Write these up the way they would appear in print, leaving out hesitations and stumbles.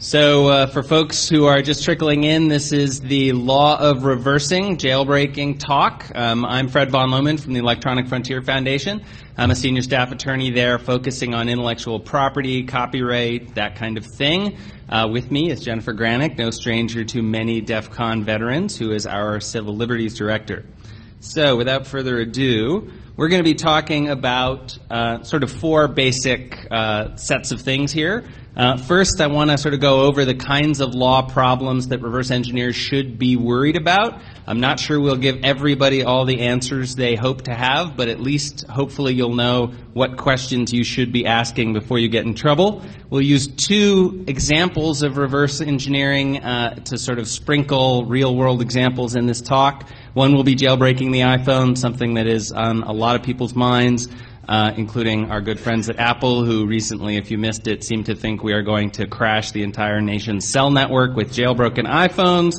For folks who are just trickling in, this is the Law of Reversing Jailbreaking talk. I'm Fred Von Lohman from the Electronic Frontier Foundation. I'm a senior staff attorney there focusing on intellectual property, copyright, that kind of thing. With me is Jennifer Granick, no stranger to many DEF CON veterans, who is our Civil Liberties Director. So without further ado, we're going to be talking about sort of four basic sets of things here. First, I want to sort of go over the kinds of law problems that reverse engineers should be worried about. I'm not sure we'll give everybody all the answers they hope to have, but at least hopefully you'll know what questions you should be asking before you get in trouble. We'll use two examples of reverse engineering to sort of sprinkle real-world examples in this talk. One will be jailbreaking the iPhone, something that is on a lot of people's minds, including our good friends at Apple, who recently, if you missed it, seem to think we are going to crash the entire nation's cell network with jailbroken iPhones.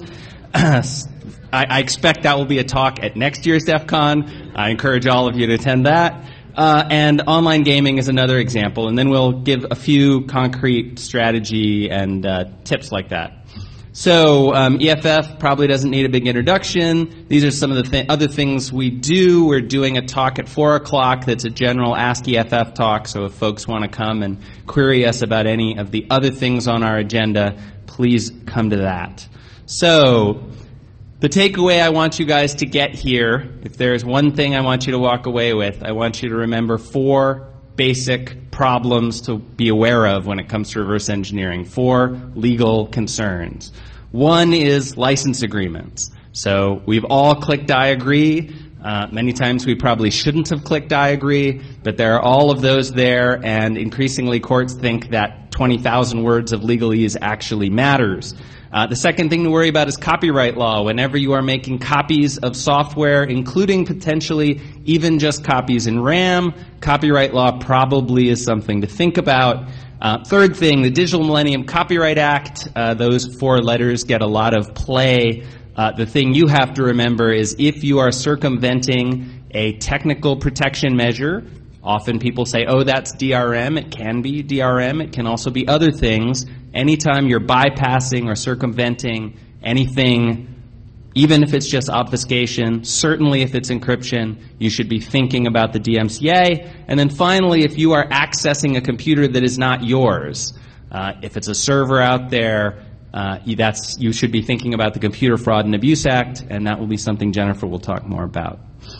I expect that will be a talk at next year's DEF CON. I encourage all of you to attend that. And online gaming is another example, and then we'll give a few concrete strategy and tips like that. So EFF probably doesn't need a big introduction. These are some of the other things we do. We're doing a talk at 4 o'clock that's a general Ask EFF talk, so if folks want to come and query us about any of the other things on our agenda, please come to that. So the takeaway I want you guys to get here, if there's one thing I want you to walk away with, I want you to remember four basic problems to be aware of when it comes to reverse engineering, four legal concerns. One is license agreements. So we've all clicked I agree. Many times we probably shouldn't have clicked I agree, but there are all of those there, and increasingly courts think that 20,000 words of legalese actually matters. The second thing to worry about is copyright law. Whenever you are making copies of software, including potentially even just copies in RAM, copyright law probably is something to think about. Third thing, the Digital Millennium Copyright Act. Those four letters get a lot of play. The thing you have to remember is if you are circumventing a technical protection measure, often people say, oh, that's DRM. It can be DRM. It can also be other things. Anytime you're bypassing or circumventing anything, even if it's just obfuscation, certainly if it's encryption, you should be thinking about the DMCA. And then finally, if you are accessing a computer that is not yours, if it's a server out there, you should be thinking about the Computer Fraud and Abuse Act, and that will be something Jennifer will talk more about.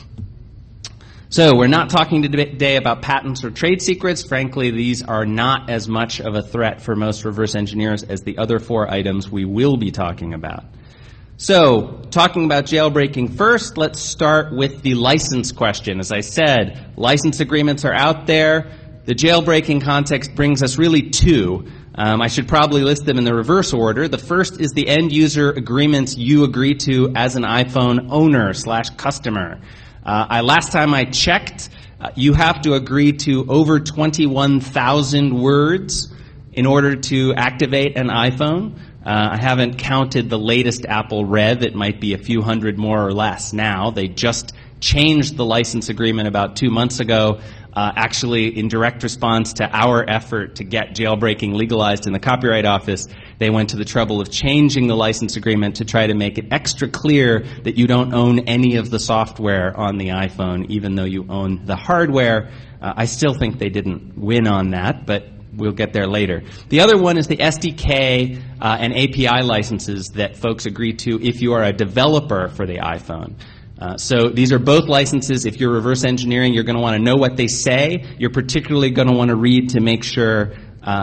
So we're not talking today about patents or trade secrets. Frankly, these are not as much of a threat for most reverse engineers as the other four items we will be talking about. So, talking about jailbreaking first, let's start with the license question. As I said, license agreements are out there. The jailbreaking context brings us really two. I should probably list them in the reverse order. The first is the end user agreements you agree to as an iPhone owner/customer. Last time I checked, you have to agree to over 21,000 words in order to activate an iPhone. I haven't counted the latest Apple Rev. It might be a few hundred more or less now. They just changed the license agreement about 2 months ago, actually in direct response to our effort to get jailbreaking legalized in the Copyright Office. They went to the trouble of changing the license agreement to try to make it extra clear that you don't own any of the software on the iPhone, even though you own the hardware. I still think they didn't win on that, but we'll get there later. The other one is the SDK and API licenses that folks agree to if you are a developer for the iPhone. So these are both licenses. If you're reverse engineering, you're going to want to know what they say. You're particularly going to want to read to make sure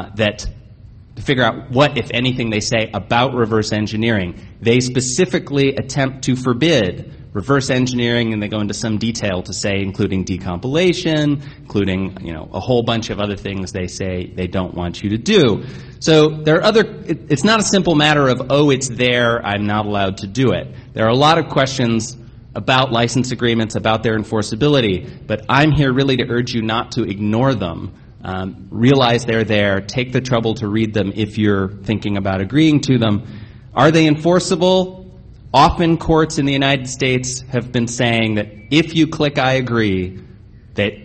to figure out what, if anything, they say about reverse engineering. They specifically attempt to forbid reverse engineering, and they go into some detail to say, including decompilation, including, a whole bunch of other things they say they don't want you to do. So there are it's not a simple matter of, oh, it's there, I'm not allowed to do it. There are a lot of questions about license agreements, about their enforceability, but I'm here really to urge you not to ignore them. Realize they're there. Take the trouble to read them if you're thinking about agreeing to them. Are they enforceable? Often courts in the United States have been saying that if you click I agree, that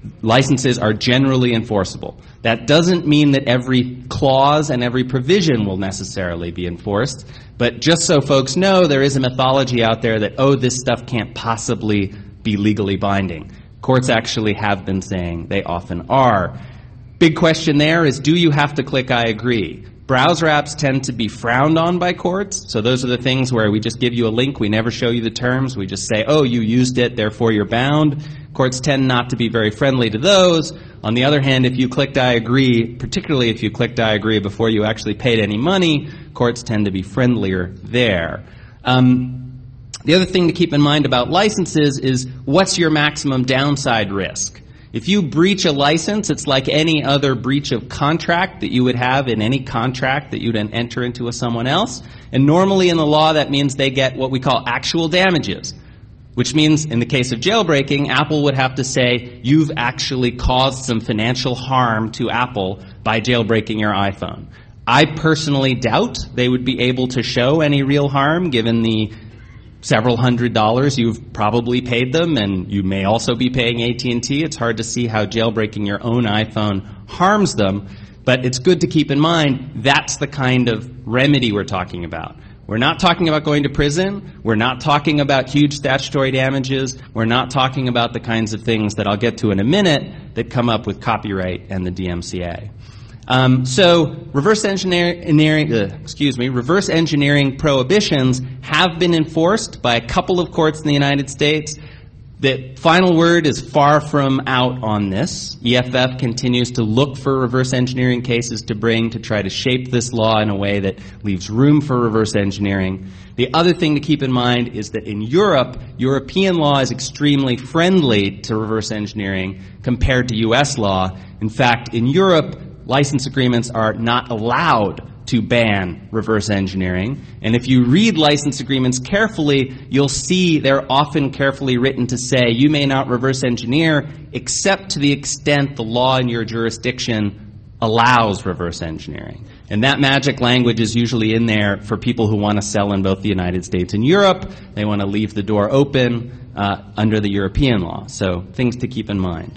licenses are generally enforceable. That doesn't mean that every clause and every provision will necessarily be enforced, but just so folks know, there is a mythology out there that, oh, this stuff can't possibly be legally binding. Courts actually have been saying they often are. Big question there is, do you have to click I agree? Browser apps tend to be frowned on by courts, so those are the things where we just give you a link, we never show you the terms, we just say, oh, you used it, therefore you're bound. Courts tend not to be very friendly to those. On the other hand, if you clicked I agree, particularly if you clicked I agree before you actually paid any money, courts tend to be friendlier there. The other thing to keep in mind about licenses is, what's your maximum downside risk? If you breach a license, it's like any other breach of contract that you would have in any contract that you'd enter into with someone else. And normally in the law, that means they get what we call actual damages, which means in the case of jailbreaking, Apple would have to say, you've actually caused some financial harm to Apple by jailbreaking your iPhone. I personally doubt they would be able to show any real harm given the several $100s you've probably paid them, and you may also be paying AT&T. It's hard to see how jailbreaking your own iPhone harms them, but it's good to keep in mind that's the kind of remedy we're talking about. We're not talking about going to prison. We're not talking about huge statutory damages. We're not talking about the kinds of things that I'll get to in a minute that come up with copyright and the DMCA. So reverse engineering prohibitions have been enforced by a couple of courts in the United States. The final word is far from out on this. EFF continues to look for reverse engineering cases to bring to try to shape this law in a way that leaves room for reverse engineering. The other thing to keep in mind is that in Europe, European law is extremely friendly to reverse engineering compared to U.S. law. In fact, in Europe, license agreements are not allowed to ban reverse engineering. And if you read license agreements carefully, you'll see they're often carefully written to say you may not reverse engineer except to the extent the law in your jurisdiction allows reverse engineering. And that magic language is usually in there for people who want to sell in both the United States and Europe. They want to leave the door open under the European law. So things to keep in mind.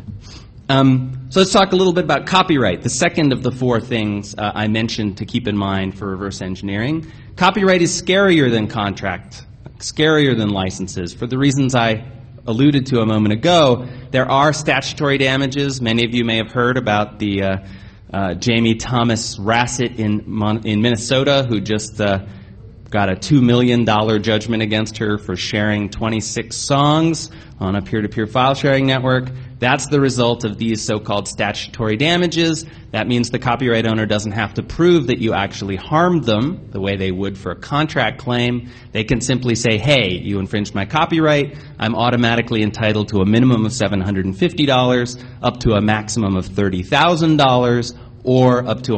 So let's talk a little bit about copyright, the second of the four things I mentioned to keep in mind for reverse engineering. Copyright is scarier than contract, scarier than licenses, for the reasons I alluded to a moment ago. There are statutory damages. Many of you may have heard about the Jamie Thomas Rassett in Minnesota, who just got a $2 million judgment against her for sharing 26 songs on a peer-to-peer file sharing network. That's the result of these so-called statutory damages. That means the copyright owner doesn't have to prove that you actually harmed them the way they would for a contract claim. They can simply say, hey, you infringed my copyright. I'm automatically entitled to a minimum of $750, up to a maximum of $30,000, or up to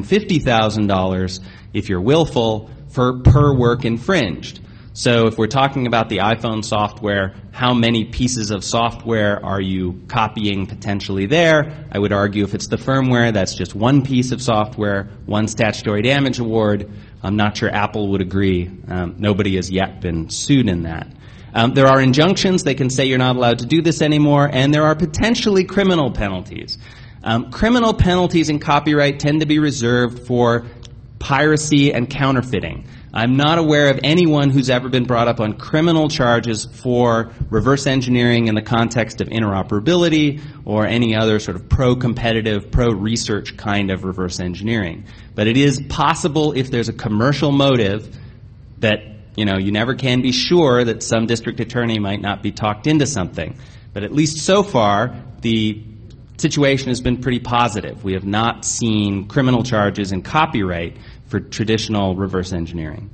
$150,000 if you're willful per work infringed. So if we're talking about the iPhone software, how many pieces of software are you copying potentially there? I would argue if it's the firmware, that's just one piece of software, one statutory damage award. I'm not sure Apple would agree. Nobody has yet been sued in that. There are injunctions. They can say you're not allowed to do this anymore, and there are potentially criminal penalties. Criminal penalties in copyright tend to be reserved for piracy and counterfeiting. I'm not aware of anyone who's ever been brought up on criminal charges for reverse engineering in the context of interoperability or any other sort of pro-competitive, pro-research kind of reverse engineering. But it is possible if there's a commercial motive that, you never can be sure that some district attorney might not be talked into something. But at least so far, the situation has been pretty positive. We have not seen criminal charges in copyright for traditional reverse engineering.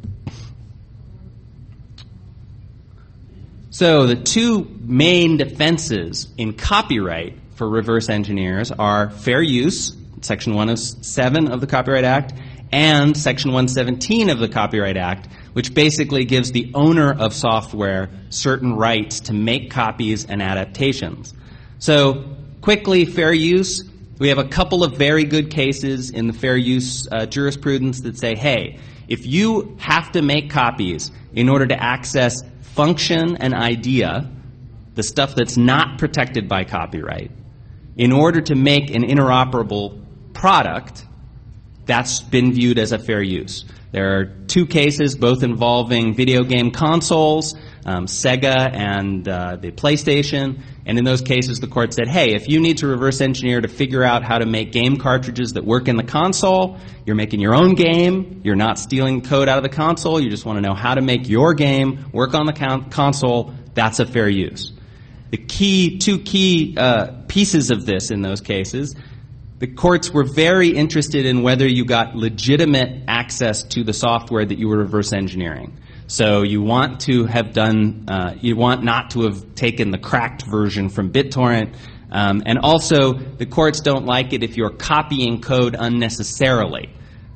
So the two main defenses in copyright for reverse engineers are fair use, Section 107 of the Copyright Act, and Section 117 of the Copyright Act, which basically gives the owner of software certain rights to make copies and adaptations. So quickly, fair use. We have a couple of very good cases in the fair use jurisprudence that say, hey, if you have to make copies in order to access function and idea, the stuff that's not protected by copyright, in order to make an interoperable product, that's been viewed as a fair use. There are two cases, both involving video game consoles, Sega and the PlayStation, and in those cases the court said, hey, if you need to reverse engineer to figure out how to make game cartridges that work in the console, you're making your own game, you're not stealing code out of the console, you just want to know how to make your game work on the console, that's a fair use. The two key pieces of this in those cases, the courts were very interested in whether you got legitimate access to the software that you were reverse engineering. So you want to have done, you want not to have taken the cracked version from BitTorrent, and also the courts don't like it if you're copying code unnecessarily.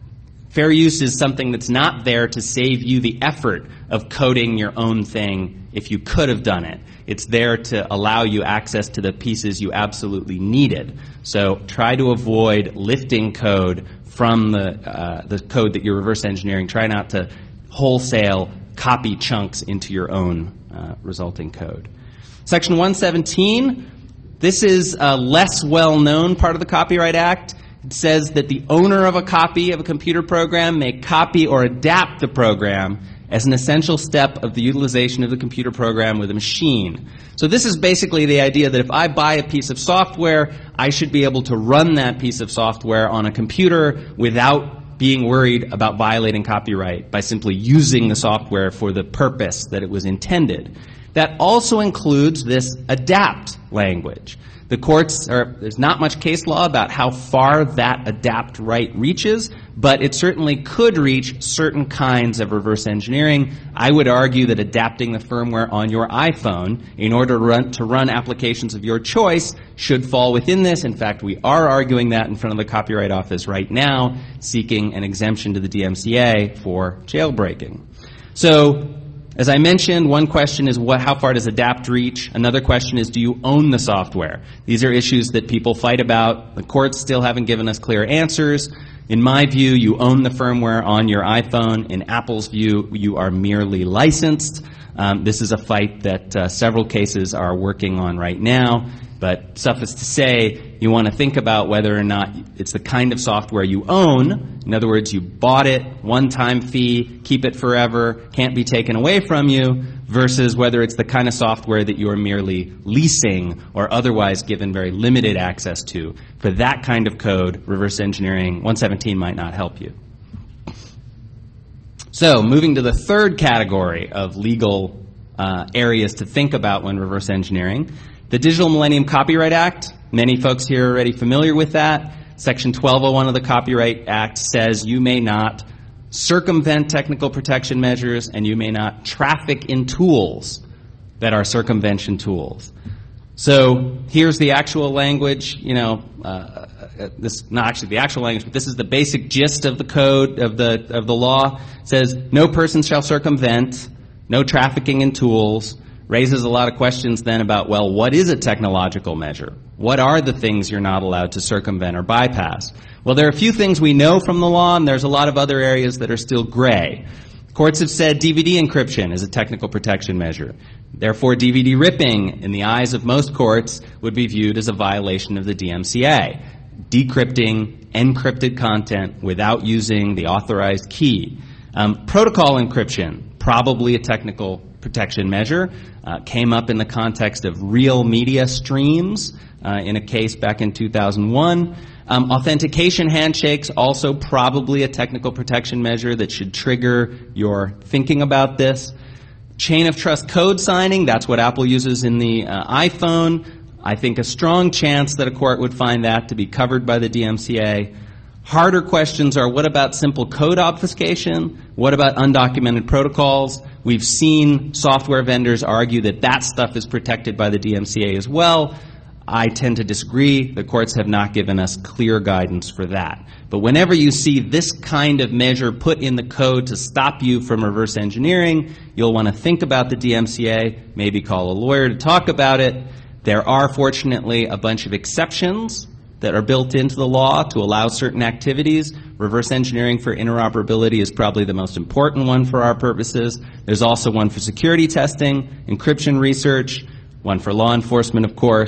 Fair use is something that's not there to save you the effort of coding your own thing if you could have done it. It's there to allow you access to the pieces you absolutely needed. So try to avoid lifting code from the code that you're reverse engineering. Try not to wholesale copy chunks into your own resulting code. Section 117, this is a less well-known part of the Copyright Act. It says that the owner of a copy of a computer program may copy or adapt the program as an essential step of the utilization of the computer program with a machine. So this is basically the idea that if I buy a piece of software, I should be able to run that piece of software on a computer without being worried about violating copyright by simply using the software for the purpose that it was intended. That also includes this adapt language. The courts there's not much case law about how far that adapt right reaches, but it certainly could reach certain kinds of reverse engineering. I would argue that adapting the firmware on your iPhone in order to run applications of your choice should fall within this. In fact, we are arguing that in front of the Copyright Office right now, seeking an exemption to the DMCA for jailbreaking. So, as I mentioned, one question is how far does adapt reach? Another question is, do you own the software? These are issues that people fight about. The courts still haven't given us clear answers. In my view, you own the firmware on your iPhone. In Apple's view, you are merely licensed. This is a fight that several cases are working on right now. But suffice to say, you want to think about whether or not it's the kind of software you own. In other words, you bought it, one-time fee, keep it forever, can't be taken away from you, versus whether it's the kind of software that you are merely leasing or otherwise given very limited access to. For that kind of code, reverse engineering 117 might not help you. So, moving to the third category of legal areas to think about when reverse engineering. The Digital Millennium Copyright Act, many folks here are already familiar with that. Section 1201 of the Copyright Act says you may not circumvent technical protection measures and you may not traffic in tools that are circumvention tools. So here's the actual language, this not actually the actual language, but this is the basic gist of the code of the law. It says no person shall circumvent, no trafficking in tools. Raises a lot of questions then about, well, what is a technological measure? What are the things you're not allowed to circumvent or bypass? Well, there are a few things we know from the law, and there's a lot of other areas that are still gray. Courts have said DVD encryption is a technical protection measure. Therefore, DVD ripping, in the eyes of most courts, would be viewed as a violation of the DMCA. Decrypting encrypted content without using the authorized key. Protocol encryption, probably a technical protection measure, came up in the context of real media streams in a case back in 2001. Authentication handshakes, also probably a technical protection measure that should trigger your thinking about this. Chain of trust code signing, that's what Apple uses in the iPhone. I think a strong chance that a court would find that to be covered by the DMCA. Harder questions are, what about simple code obfuscation? What about undocumented protocols? We've seen software vendors argue that that stuff is protected by the DMCA as well. I tend to disagree. The courts have not given us clear guidance for that. But whenever you see this kind of measure put in the code to stop you from reverse engineering, you'll want to think about the DMCA, maybe call a lawyer to talk about it. There are, fortunately, a bunch of exceptions that are built into the law to allow certain activities. Reverse engineering for interoperability is probably the most important one for our purposes. There's also one for security testing, encryption research, one for law enforcement, of course.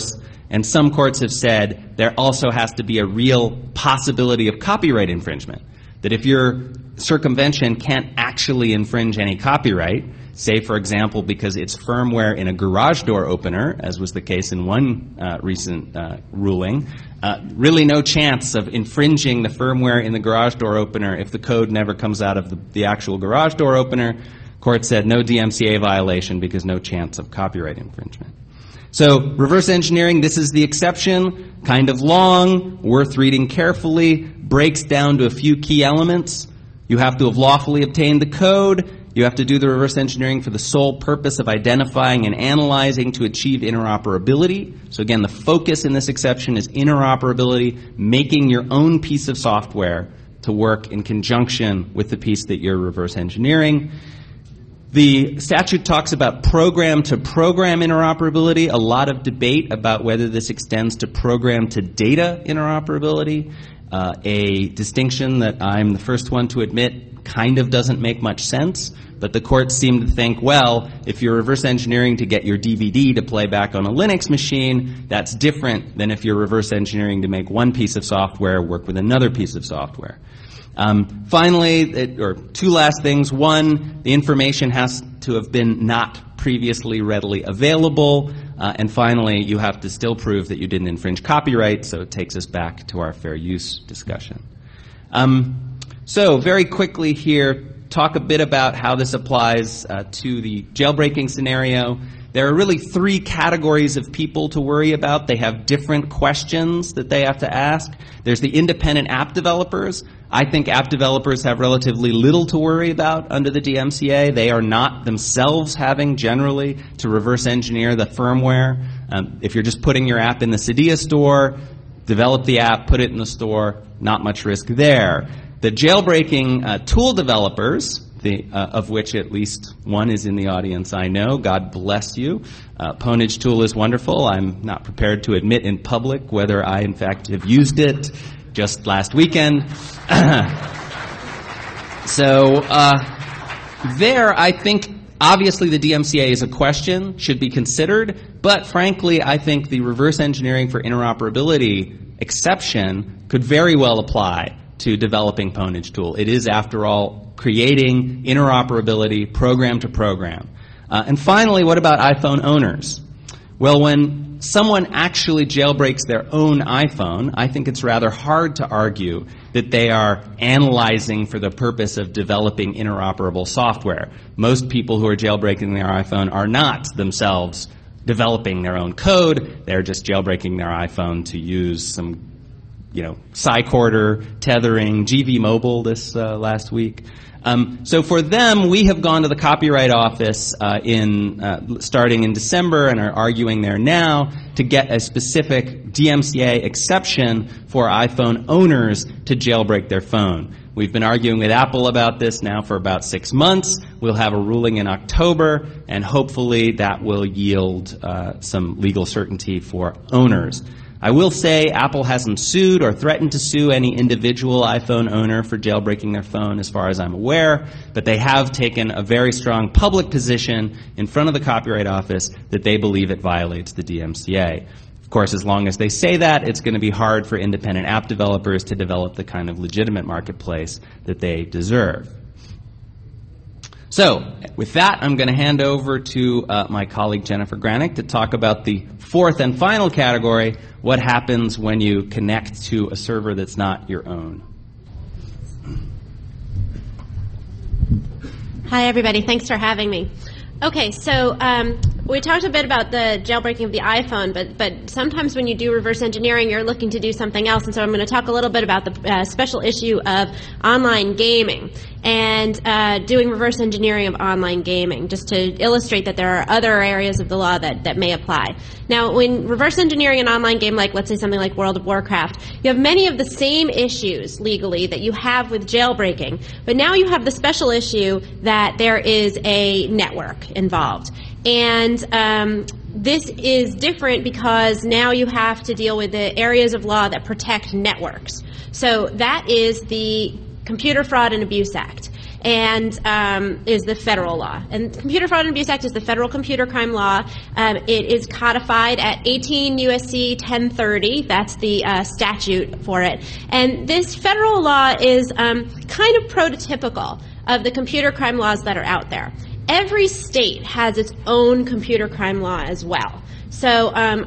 And some courts have said there also has to be a real possibility of copyright infringement. That if your circumvention can't actually infringe any copyright, say, for example, because it's firmware in a garage door opener, as was the case in one recent ruling, really no chance of infringing the firmware in the garage door opener if the code never comes out of the actual garage door opener. Court said no DMCA violation because no chance of copyright infringement. So reverse engineering, this is the exception, kind of long, worth reading carefully, breaks down to a few key elements. You have to have lawfully obtained the code. You have to do the reverse engineering for the sole purpose of identifying and analyzing to achieve interoperability. So again, the focus in this exception is interoperability, making your own piece of software to work in conjunction with the piece that you're reverse engineering. The statute talks about program-to-program interoperability, a lot of debate about whether this extends to program-to-data interoperability, a distinction that I'm the first one to admit kind of doesn't make much sense, but the courts seem to think, well, if you're reverse engineering to get your DVD to play back on a Linux machine, that's different than if you're reverse engineering to make one piece of software work with another piece of software. Finally, or two last things. One, the information has to have been not previously readily available. And finally, you have to still prove that you didn't infringe copyright, so it takes us back to our fair use discussion. So very quickly here, talk a bit about how this applies to the jailbreaking scenario. There are really three categories of people to worry about. They have different questions that they have to ask. There's the independent app developers. I think app developers have relatively little to worry about under the DMCA. They are not themselves having generally to reverse engineer the firmware. If you're just putting your app in the Cydia store, develop the app, put it in the store, not much risk there. The jailbreaking tool developers, of which at least one is in the audience I know, God bless you. Pwnage tool is wonderful. I'm not prepared to admit in public whether I in fact have used it just last weekend. So there I think obviously the DMCA is a question, should be considered, but frankly I think the reverse engineering for interoperability exception could very well apply to developing Pwnage tool. It is, after all, creating interoperability program to program. And finally, what about iPhone owners? Well, when someone actually jailbreaks their own iPhone, I think it's rather hard to argue that they are analyzing for the purpose of developing interoperable software. Most people who are jailbreaking their iPhone are not themselves developing their own code. They're just jailbreaking their iPhone to use some Cycorder, tethering, GV Mobile this last week. So for them, we have gone to the Copyright Office starting in December and are arguing there now to get a specific DMCA exception for iPhone owners to jailbreak their phone. We've been arguing with Apple about this now for about 6 months. We'll have a ruling in October, and hopefully that will yield some legal certainty for owners. I will say Apple hasn't sued or threatened to sue any individual iPhone owner for jailbreaking their phone as far as I'm aware, but they have taken a very strong public position in front of the Copyright Office that they believe it violates the DMCA. Of course, as long as they say that, it's going to be hard for independent app developers to develop the kind of legitimate marketplace that they deserve. So, with that, I'm going to hand over to my colleague Jennifer Granick to talk about the fourth and final category, what happens when you connect to a server that's not your own. Hi, everybody. Thanks for having me. Okay, so we talked a bit about the jailbreaking of the iPhone, but sometimes when you do reverse engineering, you're looking to do something else, and so I'm going to talk a little bit about the special issue of online gaming and doing reverse engineering of online gaming, just to illustrate that there are other areas of the law that may apply. Now, when reverse engineering an online game, like let's say something like World of Warcraft, you have many of the same issues legally that you have with jailbreaking, but now you have the special issue that there is a network involved. And this is different because now you have to deal with the areas of law that protect networks. So that is the Computer Fraud and Abuse Act. and is the federal law. And the Computer Fraud and Abuse Act is the federal computer crime law. It is codified at 18 U.S.C. 1030. That's the statute for it. And this federal law is kind of prototypical of the computer crime laws that are out there. Every state has its own computer crime law as well. So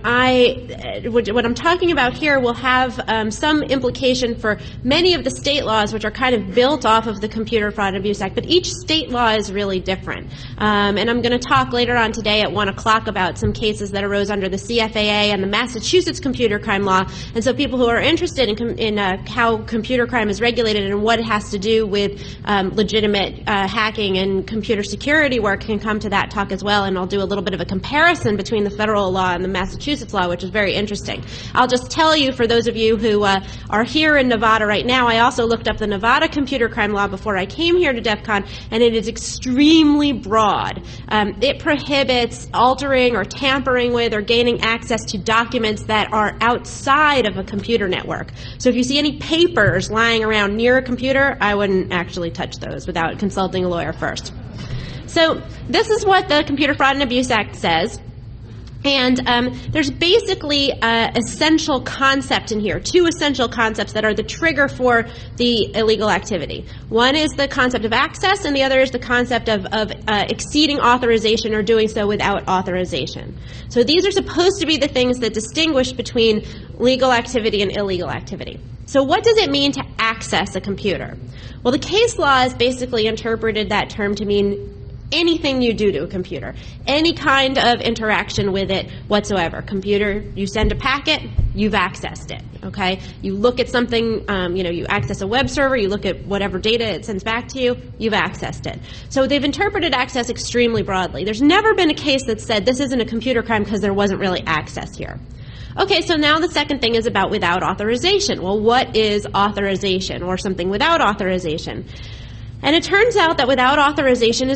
what I'm talking about here will have some implication for many of the state laws, which are kind of built off of the Computer Fraud and Abuse Act. But each state law is really different. And I'm going to talk later on today at 1 o'clock about some cases that arose under the CFAA and the Massachusetts computer crime law. And so people who are interested in how computer crime is regulated and what it has to do with legitimate hacking and computer security work can come to that talk as well. And I'll do a little bit of a comparison between the federal law and the Massachusetts law, which is very interesting. I'll just tell you, for those of you who are here in Nevada right now, I also looked up the Nevada computer crime law before I came here to DEF CON, and it is extremely broad. It prohibits altering or tampering with or gaining access to documents that are outside of a computer network. So if you see any papers lying around near a computer, I wouldn't actually touch those without consulting a lawyer first. So this is what the Computer Fraud and Abuse Act says. And there's basically an essential concept in here, two essential concepts that are the trigger for the illegal activity. One is the concept of access, and the other is the concept of exceeding authorization or doing so without authorization. So these are supposed to be the things that distinguish between legal activity and illegal activity. So what does it mean to access a computer? Well, the case law has basically interpreted that term to mean anything you do to a computer, any kind of interaction with it whatsoever. Computer, you send a packet, you've accessed it, okay? You look at something, you access a web server, you look at whatever data it sends back to you, you've accessed it. So they've interpreted access extremely broadly. There's never been a case that said this isn't a computer crime because there wasn't really access here. Okay, so now the second thing is about without authorization. Well, what is authorization or something without authorization? And it turns out that without authorization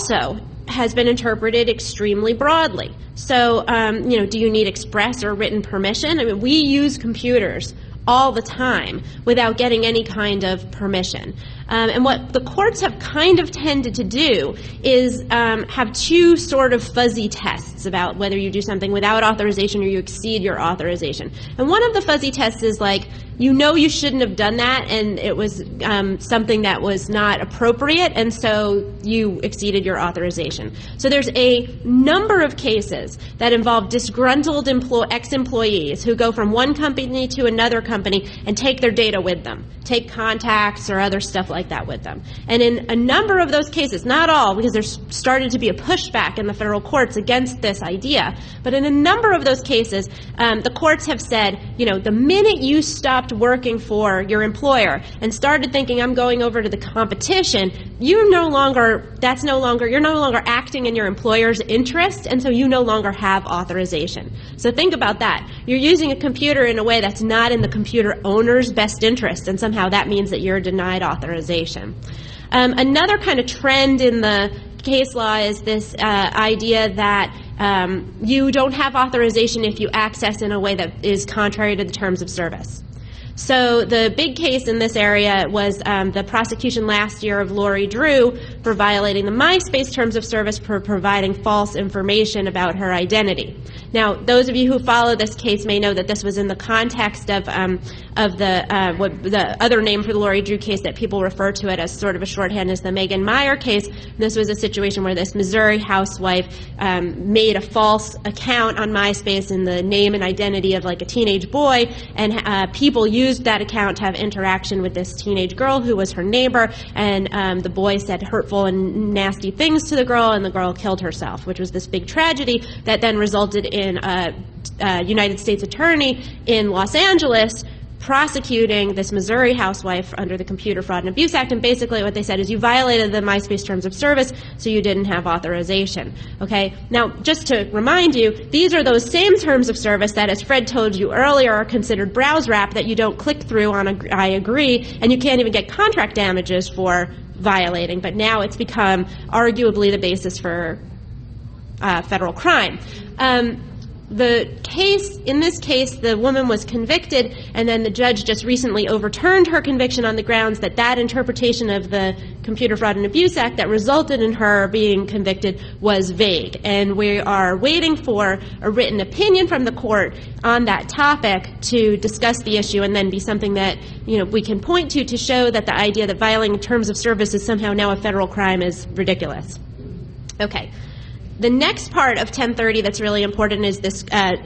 has been interpreted extremely broadly. So, do you need express or written permission? I mean, we use computers all the time without getting any kind of permission. And what the courts have kind of tended to do is have two sort of fuzzy tests about whether you do something without authorization or you exceed your authorization. And one of the fuzzy tests is like, you shouldn't have done that, and it was something that was not appropriate, and so you exceeded your authorization. So there's a number of cases that involve disgruntled ex-employees who go from one company to another company and take their data with them, take contacts or other stuff like that with them. And in a number of those cases, not all, because there's started to be a pushback in the federal courts against this idea, but in a number of those cases, the courts have said, the minute you stopped working for your employer and started thinking, I'm going over to the competition, you're no longer acting in your employer's interest, and so you no longer have authorization. So think about that. You're using a computer in a way that's not in the computer owner's best interest, and somehow that means that you're denied authorization. Another kind of trend in the case law is this idea that you don't have authorization if you access in a way that is contrary to the terms of service. So the big case in this area was the prosecution last year of Lori Drew for violating the MySpace terms of service for providing false information about her identity. Now, those of you who follow this case may know that this was in the context of the other name for the Lori Drew case that people refer to it as sort of a shorthand as the Megan Meyer case. This was a situation where this Missouri housewife made a false account on MySpace in the name and identity of like a teenage boy, and people used that account to have interaction with this teenage girl who was her neighbor, and the boy said hurtful and nasty things to the girl, and the girl killed herself, which was this big tragedy that then resulted in a United States attorney in Los Angeles prosecuting this Missouri housewife under the Computer Fraud and Abuse Act, and basically what they said is you violated the MySpace terms of service, so you didn't have authorization. Okay? Now, just to remind you, these are those same terms of service that, as Fred told you earlier, are considered browse wrap that you don't click through on I agree, and you can't even get contract damages for violating, but now it's become arguably the basis for federal crime. in this case, the woman was convicted, and then the judge just recently overturned her conviction on the grounds that that interpretation of the Computer Fraud and Abuse Act that resulted in her being convicted was vague. And we are waiting for a written opinion from the court on that topic to discuss the issue and then be something that, we can point to show that the idea that violating terms of service is somehow now a federal crime is ridiculous. Okay. The next part of 1030 that's really important is this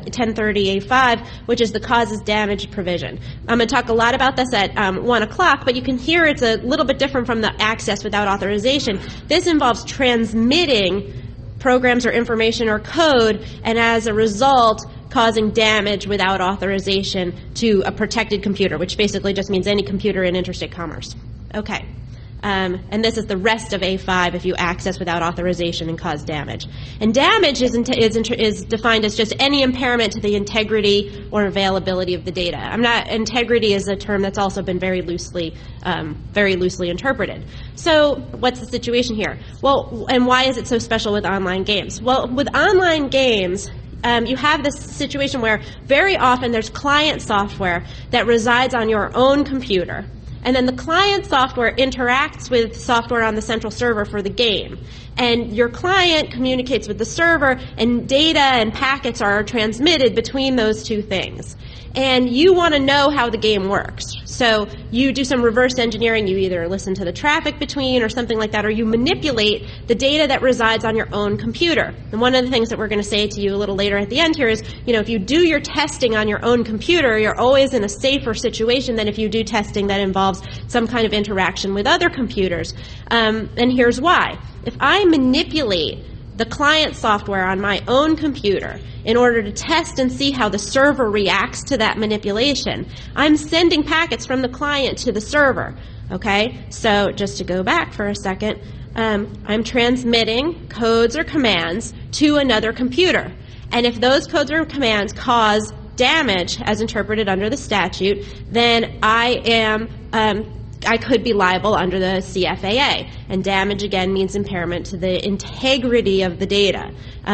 1030A5, which is the causes damage provision. I'm going to talk a lot about this at 1 o'clock, but you can hear it's a little bit different from the access without authorization. This involves transmitting programs or information or code, and as a result, causing damage without authorization to a protected computer, which basically just means any computer in interstate commerce. Okay. And this is the rest of A5 if you access without authorization and cause damage. And damage is defined as just any impairment to the integrity or availability of the data. Integrity is a term that's also been very loosely interpreted. So what's the situation here? Well, and why is it so special with online games? Well, with online games, you have this situation where very often there's client software that resides on your own computer. And then the client software interacts with software on the central server for the game. And your client communicates with the server, and data and packets are transmitted between those two things. And you want to know how the game works. So you do some reverse engineering. You either listen to the traffic between or something like that, or you manipulate the data that resides on your own computer. And one of the things that we're going to say to you a little later at the end here is, if you do your testing on your own computer, you're always in a safer situation than if you do testing that involves some kind of interaction with other computers. And here's why. If I manipulate the client software on my own computer in order to test and see how the server reacts to that manipulation, I'm sending packets from the client to the server. Okay? So just to go back for a second, I'm transmitting codes or commands to another computer. And if those codes or commands cause damage as interpreted under the statute, then I could be liable under the CFAA. And damage, again, means impairment to the integrity of the data.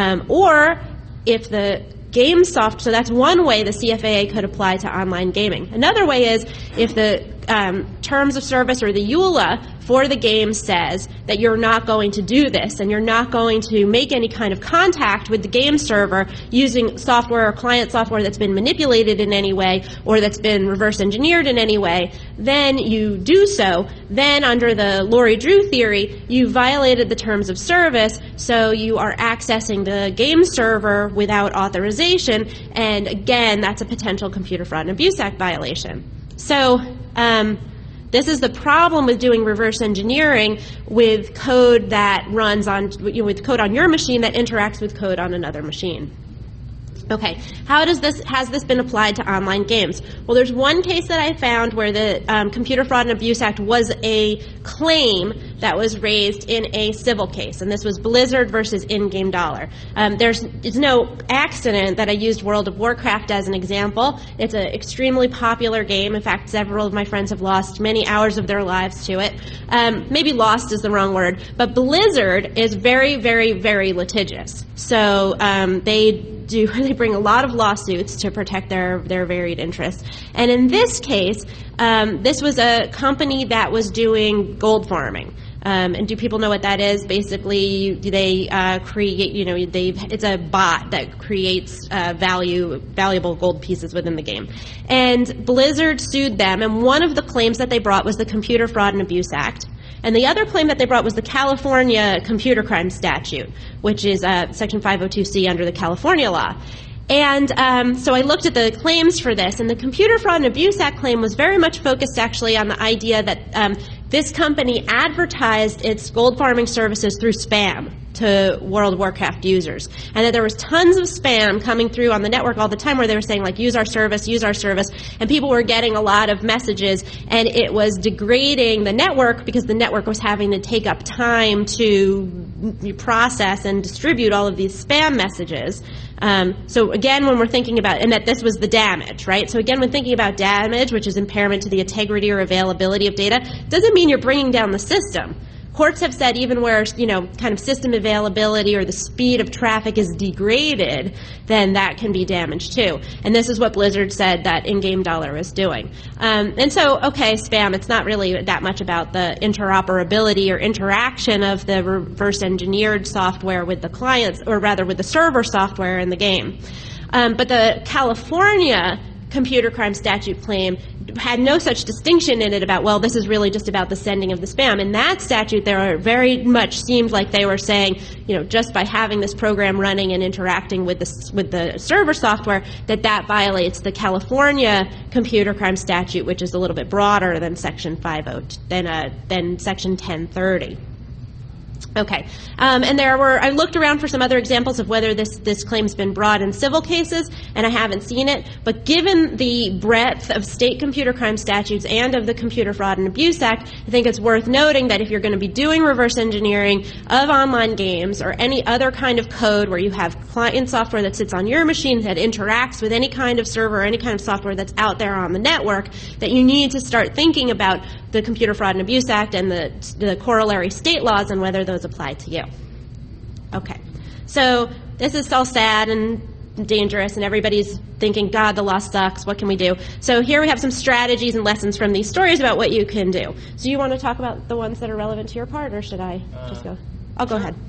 Or if the game so that's one way the CFAA could apply to online gaming. Another way is if the terms of service or the EULA for the game says that you're not going to do this and you're not going to make any kind of contact with the game server using software or client software that's been manipulated in any way or that's been reverse engineered in any way, then you do so. Then under the Lori Drew theory, you violated the terms of service, so you are accessing the game server without authorization, and again, that's a potential Computer Fraud and Abuse Act violation. So this is the problem with doing reverse engineering with code that runs on, with code on your machine that interacts with code on another machine. Okay, has this been applied to online games? Well, there's one case that I found where the Computer Fraud and Abuse Act was a claim that was raised in a civil case, and this was Blizzard versus In-Game Dollar. It's no accident that I used World of Warcraft as an example. It's an extremely popular game. In fact, several of my friends have lost many hours of their lives to it. Maybe lost is the wrong word, but Blizzard is very, very, very litigious. So they bring a lot of lawsuits to protect their varied interests. And in this case, this was a company that was doing gold farming. And do people know what that is? Basically, they create, it's a bot that creates valuable gold pieces within the game. And Blizzard sued them, and one of the claims that they brought was the Computer Fraud and Abuse Act. And the other claim that they brought was the California Computer Crime Statute, which is Section 502C under the California law. And so I looked at the claims for this, and the Computer Fraud and Abuse Act claim was very much focused actually on the idea that this company advertised its gold farming services through spam to World of Warcraft users, and that there was tons of spam coming through on the network all the time where they were saying, like, use our service, and people were getting a lot of messages, and it was degrading the network because the network was having to take up time to process and distribute all of these spam messages. So again, when we're thinking about, and that this was the damage, right? So again, when thinking about damage, which is impairment to the integrity or availability of data, doesn't mean you're bringing down the system. courts have said even where, kind of system availability or the speed of traffic is degraded, then that can be damaged too. And this is what Blizzard said that In-Game Dollar was doing. And so, okay, spam, it's not really that much about the interoperability or interaction of the reverse engineered software with the clients, or rather with the server software in the game. But the California computer crime statute claim had no such distinction in it about, well, this is really just about the sending of the spam. In that statute, there very much seemed like they were saying, just by having this program running and interacting with the server software, that violates the California computer crime statute, which is a little bit broader than Section 50, than Section 1030. Okay, and I looked around for some other examples of whether this claim's been brought in civil cases, and I haven't seen it. But given the breadth of state computer crime statutes and of the Computer Fraud and Abuse Act, I think it's worth noting that if you're going to be doing reverse engineering of online games or any other kind of code where you have client software that sits on your machine that interacts with any kind of server or any kind of software that's out there on the network, that you need to start thinking about the Computer Fraud and Abuse Act and the corollary state laws and whether those apply to you. Okay, so this is all sad and dangerous, and everybody's thinking, God, the law sucks, what can we do? So here we have some strategies and lessons from these stories about what you can do. So you want to talk about the ones that are relevant to your part, or should I just go? I'll go ahead.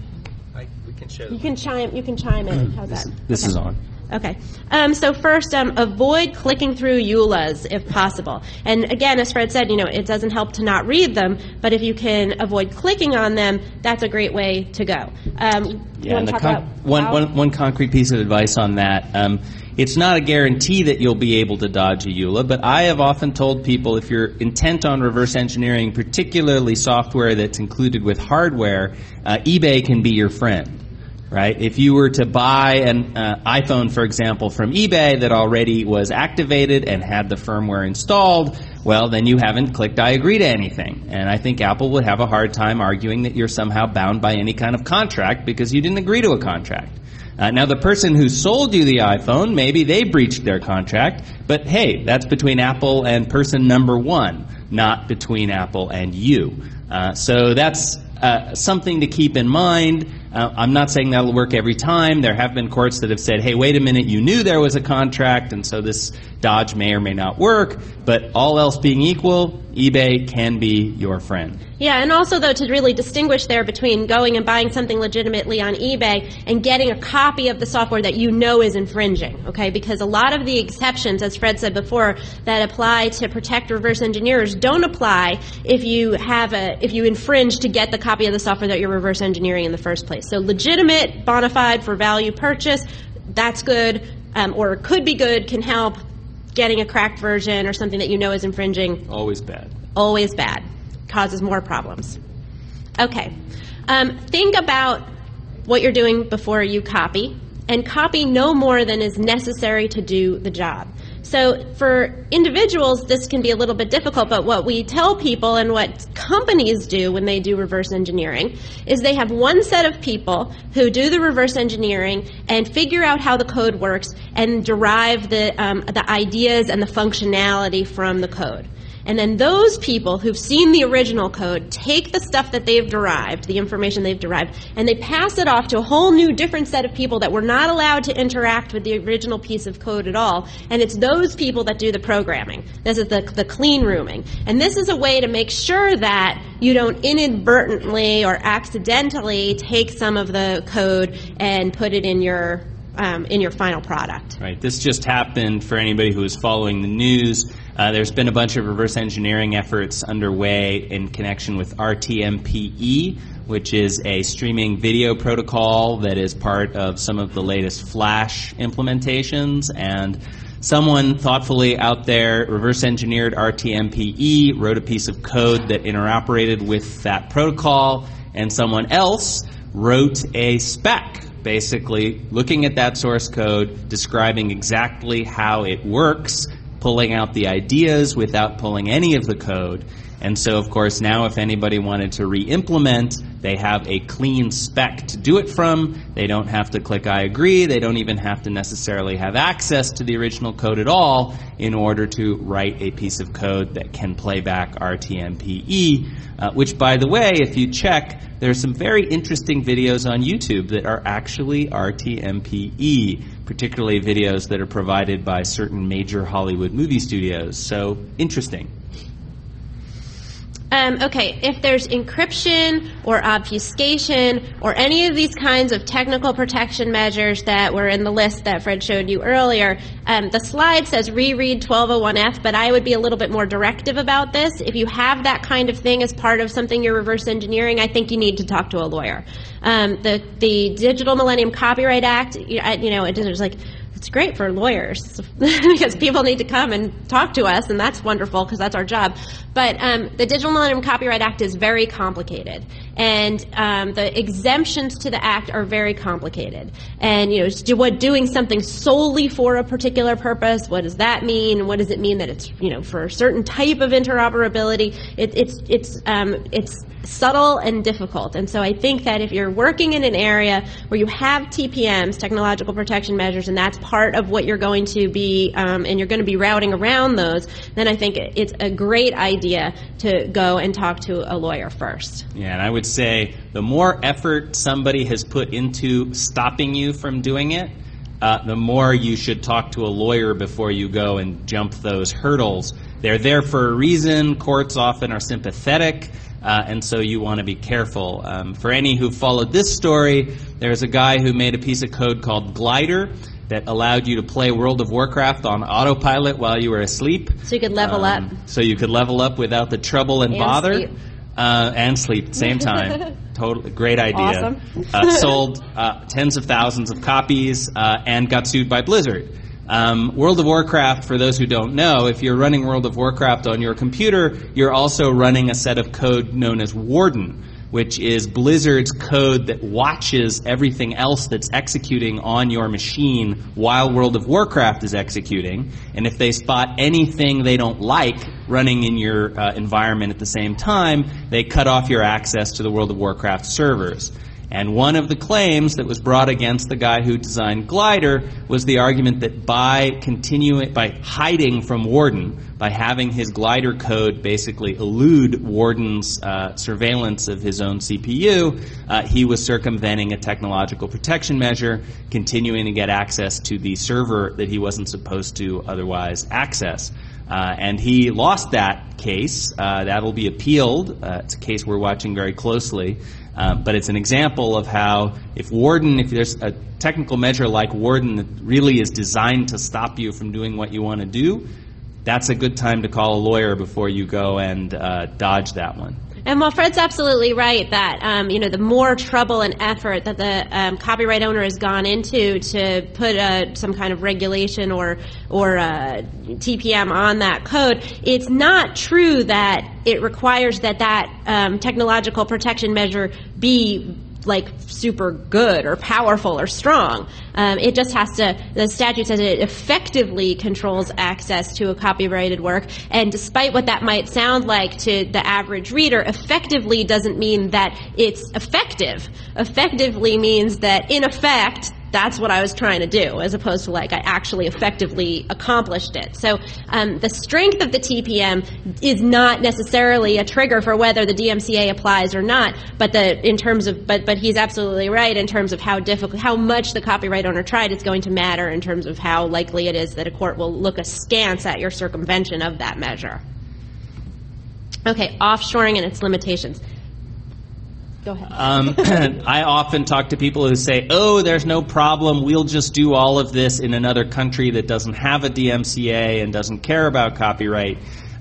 We can show them. You can chime in. How's that? This is on. Okay. So first, avoid clicking through EULAs if possible. And again, as Fred said, it doesn't help to not read them, but if you can avoid clicking on them, that's a great way to go. Yeah, and one concrete piece of advice on that. It's not a guarantee that you'll be able to dodge a EULA, but I have often told people if you're intent on reverse engineering, particularly software that's included with hardware, eBay can be your friend. Right? If you were to buy an iPhone, for example, from eBay that already was activated and had the firmware installed, well, then you haven't clicked I agree to anything. And I think Apple would have a hard time arguing that you're somehow bound by any kind of contract because you didn't agree to a contract. Now, the person who sold you the iPhone, maybe they breached their contract, but hey, that's between Apple and person number one, not between Apple and you. So that's something to keep in mind. I'm not saying that'll work every time. There have been courts that have said, hey, wait a minute, you knew there was a contract, and so this dodge may or may not work. But all else being equal, eBay can be your friend. Yeah, and also, though, to really distinguish there between going and buying something legitimately on eBay and getting a copy of the software that you know is infringing, okay? Because a lot of the exceptions, as Fred said before, that apply to protect reverse engineers don't apply if you infringe to get the copy of the software that you're reverse engineering in the first place. So legitimate, bona fide for value purchase, that's good, or could be good, can help. Getting a cracked version or something that you know is infringing. Always bad. Always bad. Causes more problems. Okay. Think about what you're doing before you copy, and copy no more than is necessary to do the job. So for individuals, this can be a little bit difficult, but what we tell people and what companies do when they do reverse engineering is they have one set of people who do the reverse engineering and figure out how the code works and derive the ideas and the functionality from the code. And then those people who've seen the original code take the stuff that they've derived, the information they've derived, and they pass it off to a whole new different set of people that were not allowed to interact with the original piece of code at all. And it's those people that do the programming. This is the clean rooming. And this is a way to make sure that you don't inadvertently or accidentally take some of the code and put it in your final product. Right. This just happened for anybody who is following the news. There's been a bunch of reverse engineering efforts underway in connection with RTMPE, which is a streaming video protocol that is part of some of the latest Flash implementations. And someone thoughtfully out there reverse engineered RTMPE, wrote a piece of code that interoperated with that protocol, and someone else wrote a spec, basically looking at that source code, describing exactly how it works, pulling out the ideas without pulling any of the code, And so, of course, now if anybody wanted to re-implement, they have a clean spec to do it from. They don't have to click I agree. They don't even have to necessarily have access to the original code at all in order to write a piece of code that can play back RTMPE, which, by the way, if you check, there are some very interesting videos on YouTube that are actually RTMPE, particularly videos that are provided by certain major Hollywood movie studios. So, interesting. Okay, if there's encryption or obfuscation or any of these kinds of technical protection measures that were in the list that Fred showed you earlier, the slide says reread 1201F, but I would be a little bit more directive about this. If you have that kind of thing as part of something you're reverse engineering, I think you need to talk to a lawyer. The Digital Millennium Copyright Act, it's like, it's great for lawyers because people need to come and talk to us, and that's wonderful because that's our job. But the Digital Millennium Copyright Act is very complicated, and the exemptions to the act are very complicated. And doing something solely for a particular purpose, what does that mean? What does it mean that it's for a certain type of interoperability? It's subtle and difficult. And so I think that if you're working in an area where you have TPMs, technological protection measures, and that's part of what you're going to be, and you're going to be routing around those, then I think it's a great idea to go and talk to a lawyer first. Yeah, and I would say the more effort somebody has put into stopping you from doing it, the more you should talk to a lawyer before you go and jump those hurdles. They're there for a reason. Courts often are sympathetic. And so you want to be careful. For any who followed this story, there's a guy who made a piece of code called Glider that allowed you to play World of Warcraft on autopilot while you were asleep. So you could level up. So you could level up without the trouble and bother. Sleep. And sleep at the same time. Totally great idea. Awesome. Sold tens of thousands of copies and got sued by Blizzard. World of Warcraft, for those who don't know, if you're running World of Warcraft on your computer, you're also running a set of code known as Warden, which is Blizzard's code that watches everything else that's executing on your machine while World of Warcraft is executing. And if they spot anything they don't like running in your environment at the same time, they cut off your access to the World of Warcraft servers. And one of the claims that was brought against the guy who designed Glider was the argument that by hiding from Warden, by having his Glider code basically elude Warden's surveillance of his own CPU, he was circumventing a technological protection measure, continuing to get access to the server that he wasn't supposed to otherwise access. And he lost that case. That'll be appealed. It's a case we're watching very closely. But it's an example of how if there's a technical measure like Warden that really is designed to stop you from doing what you want to do, that's a good time to call a lawyer before you go and dodge that one. And while Fred's absolutely right that the more trouble and effort that the copyright owner has gone into to put some kind of regulation or TPM on that code, it's not true that it requires that technological protection measure be like super good or powerful or strong. It just has to, the statute says it effectively controls access to a copyrighted work, and despite what that might sound like to the average reader, effectively doesn't mean that it's effective. Effectively means that, in effect, that's what I was trying to do, as opposed to like I actually effectively accomplished it. So the strength of the TPM is not necessarily a trigger for whether the DMCA applies or not, but he's absolutely right in terms of how much the copyright owner tried. It's going to matter in terms of how likely it is that a court will look askance at your circumvention of that measure. Okay, offshoring and its limitations. Go ahead. I often talk to people who say, oh, there's no problem, we'll just do all of this in another country that doesn't have a DMCA and doesn't care about copyright.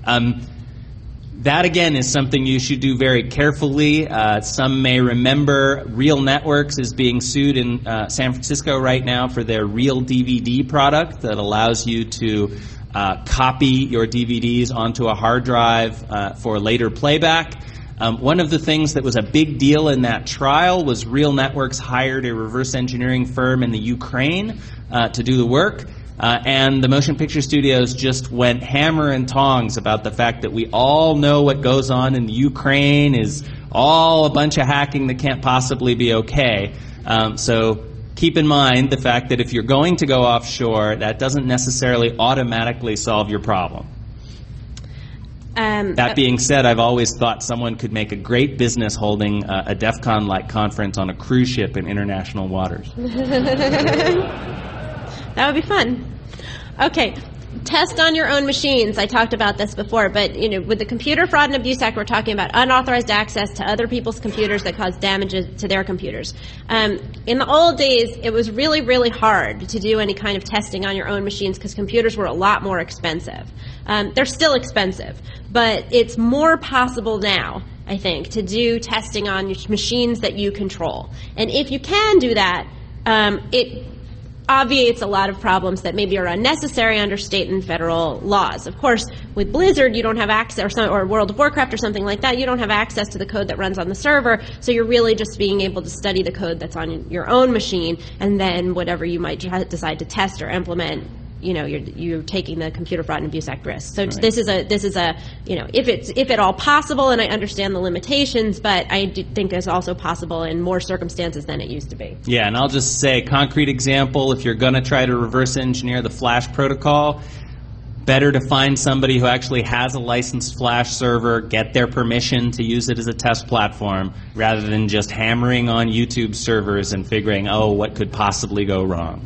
That, again, is something you should do very carefully. Some may remember Real Networks is being sued in San Francisco right now for their Real DVD product that allows you to copy your DVDs onto a hard drive for later playback. One of the things that was a big deal in that trial was Real Networks hired a reverse engineering firm in the Ukraine to do the work. And the motion picture studios just went hammer and tongs about the fact that we all know what goes on in Ukraine is all a bunch of hacking that can't possibly be okay. So keep in mind the fact that if you're going to go offshore, that doesn't necessarily automatically solve your problem. That being said, I've always thought someone could make a great business holding a DEF CON-like conference on a cruise ship in international waters. That would be fun. Okay, test on your own machines. I talked about this before, but with the Computer Fraud and Abuse Act, we're talking about unauthorized access to other people's computers that cause damages to their computers. In the old days, it was really, really hard to do any kind of testing on your own machines because computers were a lot more expensive. They're still expensive, but it's more possible now, I think, to do testing on machines that you control. And if you can do that, it obviates a lot of problems that maybe are unnecessary under state and federal laws. Of course, with Blizzard, you don't have access, or World of Warcraft or something like that, you don't have access to the code that runs on the server, so you're really just being able to study the code that's on your own machine, and then whatever you might decide to test or implement, you're taking the Computer Fraud and Abuse Act risk. So right. This is a if at all possible, and I understand the limitations, but I do think it's also possible in more circumstances than it used to be. Yeah, and I'll just say, concrete example, if you're going to try to reverse engineer the Flash protocol, better to find somebody who actually has a licensed Flash server, get their permission to use it as a test platform, rather than just hammering on YouTube servers and figuring, what could possibly go wrong.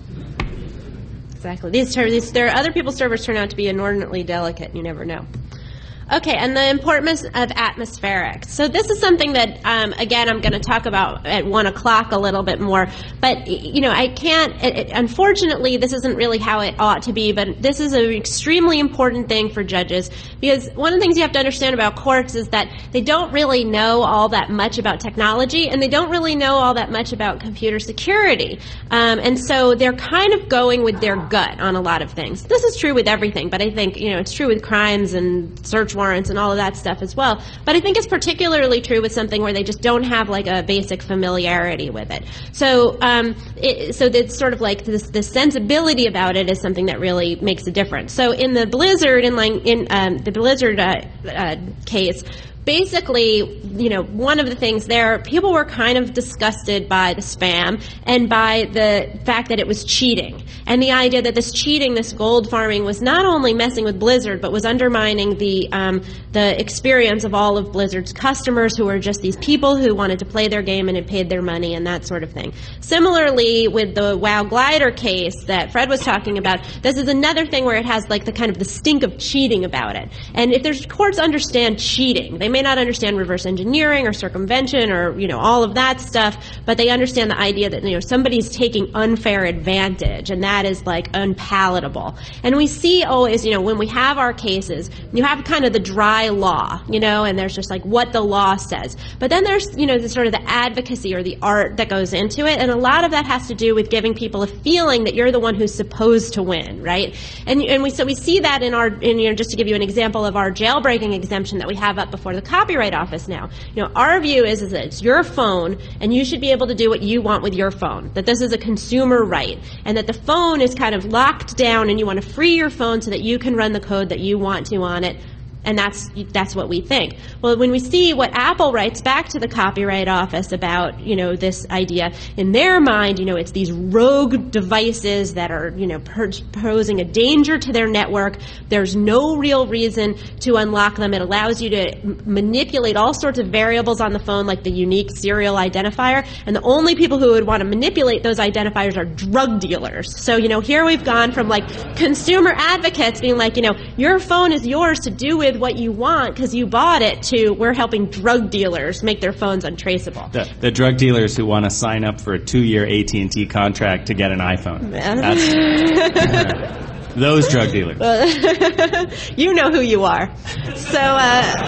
Exactly. There are other people's servers turn out to be inordinately delicate. You never know. Okay, and the importance of atmospherics. So this is something that, again, I'm going to talk about at 1 o'clock a little bit more. But, I can't, unfortunately, this isn't really how it ought to be, but this is an extremely important thing for judges, because one of the things you have to understand about courts is that they don't really know all that much about technology, and they don't really know all that much about computer security. And so they're kind of going with their gut on a lot of things. This is true with everything, but I think, it's true with crimes and search warrants and all of that stuff as well. But I think it's particularly true with something where they just don't have like a basic familiarity with it. So it's sort of like this sensibility about it is something that really makes a difference. So in the Blizzard case, basically, one of the things there, people were kind of disgusted by the spam and by the fact that it was cheating. And the idea that this cheating, this gold farming, was not only messing with Blizzard, but was undermining the experience of all of Blizzard's customers, who were just these people who wanted to play their game and had paid their money and that sort of thing. Similarly, with the WoW Glider case that Fred was talking about, this is another thing where it has like the stink of cheating about it. And if there's courts understand cheating, they may not understand reverse engineering or circumvention or, all of that stuff, but they understand the idea that, somebody's taking unfair advantage, and that is like unpalatable. And we see always, when we have our cases, you have kind of the dry law, and there's just like what the law says. But then there's, the sort of the advocacy or the art that goes into it, and a lot of that has to do with giving people a feeling that you're the one who's supposed to win, right? And we see that in just to give you an example of our jailbreaking exemption that we have up before the Copyright Office now. Our view is that it's your phone, and you should be able to do what you want with your phone. That this is a consumer right, and that the phone is kind of locked down, and you want to free your phone so that you can run the code that you want to on it. And that's what we think. Well, when we see what Apple writes back to the Copyright Office about, this idea, in their mind, it's these rogue devices that are, posing a danger to their network. There's no real reason to unlock them. It allows you to manipulate all sorts of variables on the phone, like the unique serial identifier. And the only people who would want to manipulate those identifiers are drug dealers. So, here we've gone from like consumer advocates being like, your phone is yours to do with what you want because you bought it, to we're helping drug dealers make their phones untraceable. The drug dealers who want to sign up for a 2-year AT&T contract to get an iPhone. Those drug dealers. You know who you are. So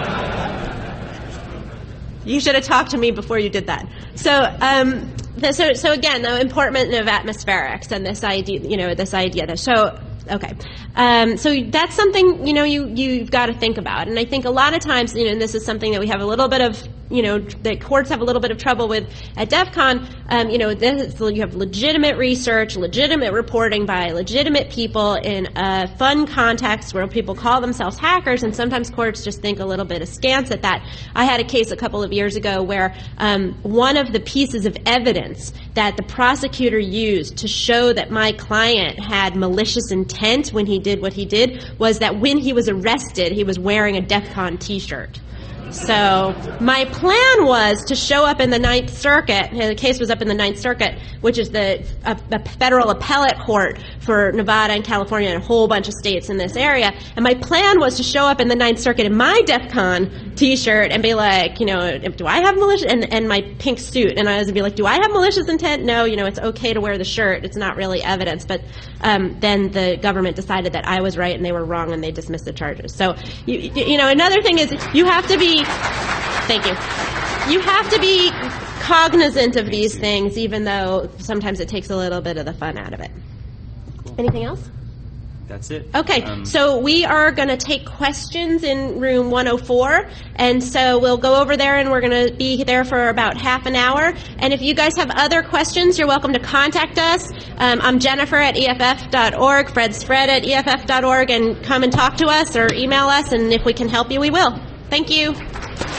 you should have talked to me before you did that. So again, the importance of atmospherics and this idea that okay. So that's something, you've got to think about. And I think a lot of times, and this is something that we have a little bit of the courts have a little bit of trouble with at DEF CON, you have legitimate research, legitimate reporting by legitimate people in a fun context where people call themselves hackers, and sometimes courts just think a little bit askance at that. I had a case a couple of years ago where one of the pieces of evidence that the prosecutor used to show that my client had malicious intent when he did what he did was that when he was arrested, he was wearing a DEF CON t-shirt. So my plan was to show up in the Ninth Circuit. The case was up in the Ninth Circuit, which is the federal appellate court for Nevada and California and a whole bunch of states in this area. And my plan was to show up in the Ninth Circuit in my DEF CON t-shirt and be like, do I have malicious, and my pink suit. And I was be like, do I have malicious intent? No, it's okay to wear the shirt. It's not really evidence. But then the government decided that I was right and they were wrong, and they dismissed the charges. So, another thing is you have to be Thank you. You have to be cognizant of these things, even though sometimes it takes a little bit of the fun out of it. Cool. Anything else? That's it. Okay, so we are going to take questions in room 104, and so we'll go over there, and we're going to be there for about half an hour. And if you guys have other questions, you're welcome to contact us. I'm Jennifer at EFF.org, Fred's Fred at EFF.org, and come and talk to us or email us, and if we can help you, we will. Thank you.